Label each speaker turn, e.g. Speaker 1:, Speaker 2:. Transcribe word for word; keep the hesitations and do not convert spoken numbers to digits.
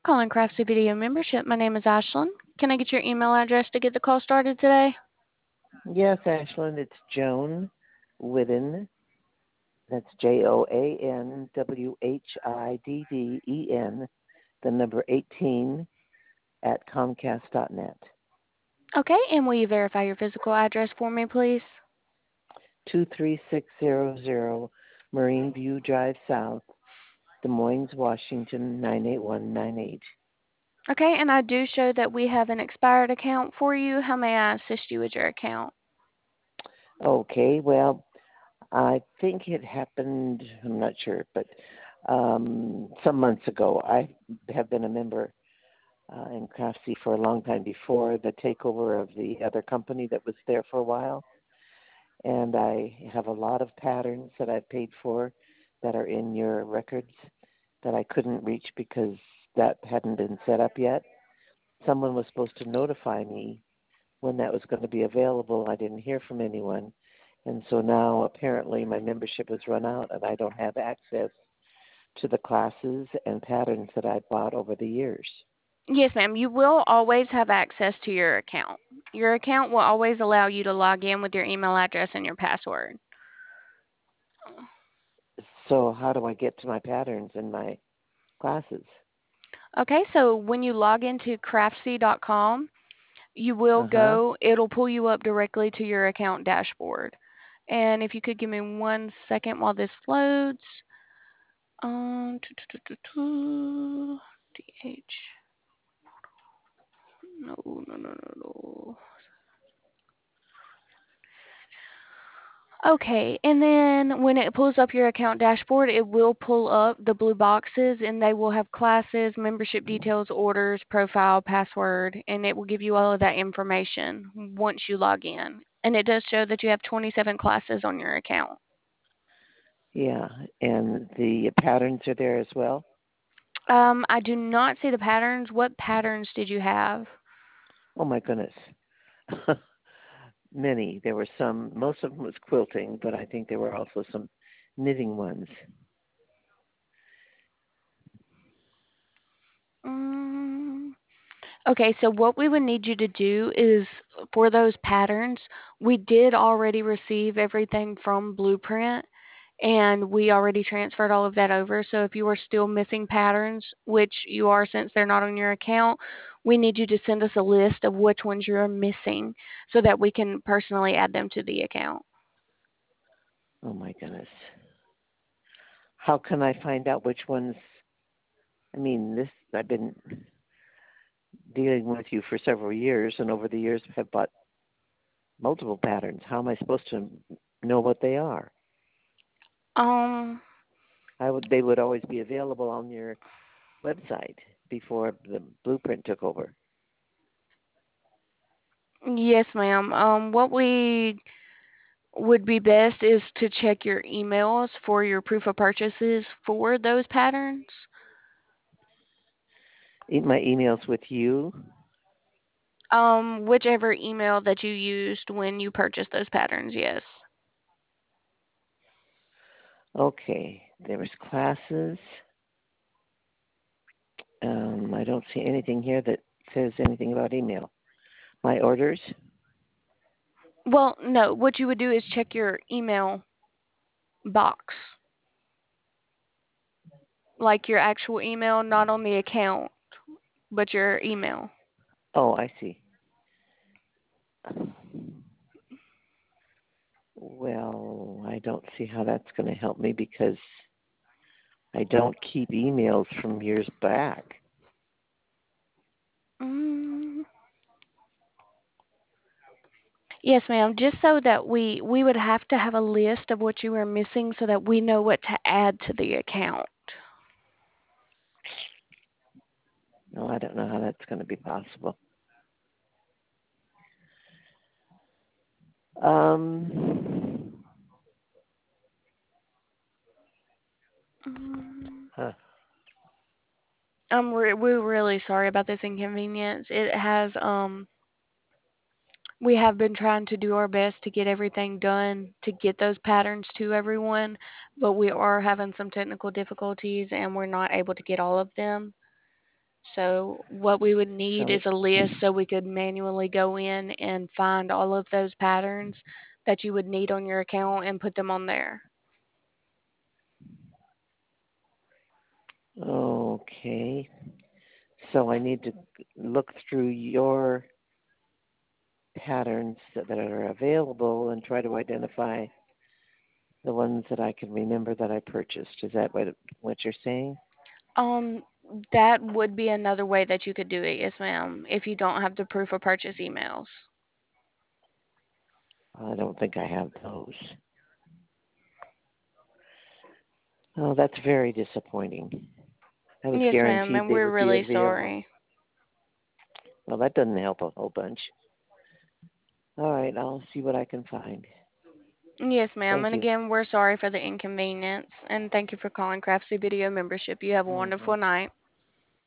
Speaker 1: Calling Craftsy Video membership. My name is Ashlyn. Can I get your email address to get the call started today?
Speaker 2: Yes, Ashlyn, it's Joan Whiddon. That's J O A N W H I D D E N, the number eighteen at Comcast dot net.
Speaker 1: Okay, and will you verify your physical address for me, please?
Speaker 2: two three six zero zero Marine View Drive South, Des Moines, Washington, nine eight one nine eight.
Speaker 1: Okay, and I do show that we have an expired account for you. How may I assist you with your account?
Speaker 2: Okay, well, I think it happened, I'm not sure, but um, some months ago. I have been a member uh, in Craftsy for a long time before the takeover of the other company that was there for a while. And I have a lot of patterns that I've paid for that are in your records that I couldn't reach because that hadn't been set up yet. Someone was supposed to notify me when that was going to be available. I didn't hear from anyone. And so now apparently my membership has run out and I don't have access to the classes and patterns that I bought over the years.
Speaker 1: Yes, ma'am. You will always have access to your account. Your account will always allow you to log in with your email address and your password.
Speaker 2: So how do I get to my patterns and my classes?
Speaker 1: Okay, so when you log into craftsy dot com, you will
Speaker 2: Uh-huh.
Speaker 1: go, it'll pull you up directly to your account dashboard. And if you could give me one second while this loads. Um, D H. No, no, no, no, no. Okay, and then when it pulls up your account dashboard, it will pull up the blue boxes and they will have classes, membership details, orders, profile, password, and it will give you all of that information once you log in. And it does show that you have twenty-seven classes on your account.
Speaker 2: Yeah, and the patterns are there as well?
Speaker 1: Um, I do not see the patterns. What patterns did you have?
Speaker 2: Oh my goodness. Many. There were some, most of them was quilting, but I think there were also some knitting ones.
Speaker 1: Um, okay, so what we would need you to do is for those patterns, we did already receive everything from Blueprint and we already transferred all of that over. So if you are still missing patterns, which you are since they're not on your account, we need you to send us a list of which ones you're missing so that we can personally add them to the account.
Speaker 2: Oh my goodness. How can I find out which ones? I mean, this I've been dealing with you for several years, and over the years have bought multiple patterns. How am I supposed to know what they are?
Speaker 1: Um,
Speaker 2: I would. They would always be available on your website before the Blueprint took over.
Speaker 1: yes, ma'am. Um, what we would be best is to check your emails for your proof of purchases for those patterns.
Speaker 2: E- My emails with you.
Speaker 1: Um, whichever email that you used when you purchased those patterns, yes.
Speaker 2: Okay, there was classes. Um, I don't see anything here that says anything about email. My orders.
Speaker 1: Well, no, what you would do is check your email box, like your actual email, not on the account, but your email.
Speaker 2: Oh, I see. Well, I don't see how that's going to help me because I don't keep emails from years back.
Speaker 1: Mm, yes, ma'am. Just so that we we would have to have a list of what you are missing so that we know what to add to the account.
Speaker 2: No, I don't know how that's going to be possible. Um,
Speaker 1: Mm,
Speaker 2: huh.
Speaker 1: I'm re- we're really sorry about this inconvenience. It has um we have been trying to do our best to get everything done to get those patterns to everyone, but we are having some technical difficulties and we're not able to get all of them. So what we would need
Speaker 2: So,
Speaker 1: is a list so we could manually go in and find all of those patterns that you would need on your account and put them on there.
Speaker 2: okay. So I need to look through your patterns that, that are available and try to identify the ones that I can remember that I purchased. Is that what what you're saying?
Speaker 1: Um, that would be another way that you could do it, yes, ma'am, if you don't have the proof of purchase emails.
Speaker 2: I don't think I have those. Oh, that's very disappointing. I was
Speaker 1: Yes, ma'am,
Speaker 2: guaranteed
Speaker 1: and
Speaker 2: they
Speaker 1: we're
Speaker 2: would be
Speaker 1: really
Speaker 2: available.
Speaker 1: sorry.
Speaker 2: Well, that doesn't help a whole bunch. All right, I'll see what I can find.
Speaker 1: Yes, ma'am,
Speaker 2: Thank
Speaker 1: and
Speaker 2: you.
Speaker 1: again, we're sorry for the inconvenience, and thank you for calling Craftsy Video Membership. You have a
Speaker 2: Hmm.
Speaker 1: wonderful night.